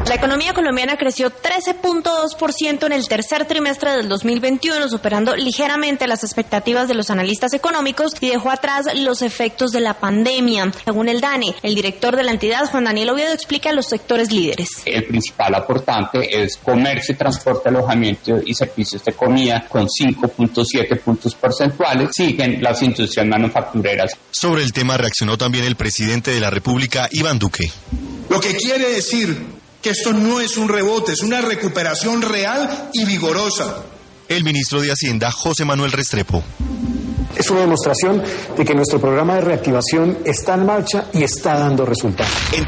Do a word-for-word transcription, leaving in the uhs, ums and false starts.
La economía colombiana creció trece punto dos por ciento en el tercer trimestre del dos mil veintiuno, superando ligeramente las expectativas de los analistas económicos y dejó atrás los efectos de la pandemia. Según el DANE, el director de la entidad, Juan Daniel Oviedo, explica los sectores líderes. El principal aportante es comercio, transporte, alojamiento y servicios de comida con cinco punto siete puntos porcentuales. Siguen las industrias manufactureras. Sobre el tema reaccionó también el presidente de la República, Iván Duque. Lo que quiere decir que esto no es un rebote, es una recuperación real y vigorosa. El ministro de Hacienda, José Manuel Restrepo. Es una demostración de que nuestro programa de reactivación está en marcha y está dando resultados.